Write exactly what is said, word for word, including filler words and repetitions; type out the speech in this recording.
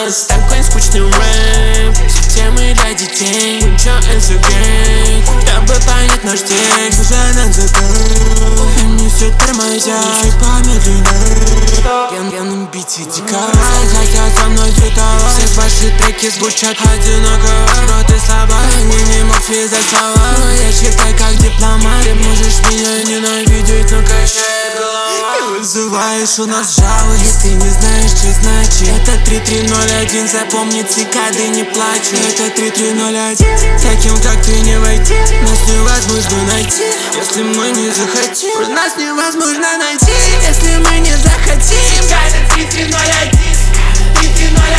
нас такой скучный рэп. Все темы для детей. Ничего это гэнг, чтобы понять наш текст. Уже на закат они все тормозят, чуть помедленнее. Пьяным бите дико. Все хотят со мной фитовать. Все ваши треки звучат одинаково. Рот и слова, они не мог связать слова. Но я считаю как дипломат. Ты можешь меня ненавидеть, но качает голова. Ты вызываешь у нас жалость, и ты не знаешь, что значит. Это три три ноль один, запомни, цикады не плачут. Это три три ноль один, таким как ты не войти. Нас невозможно найти, если мы не захотим. Нас невозможно найти, если мы не захотим. Это три три ноль один, три три ноль один.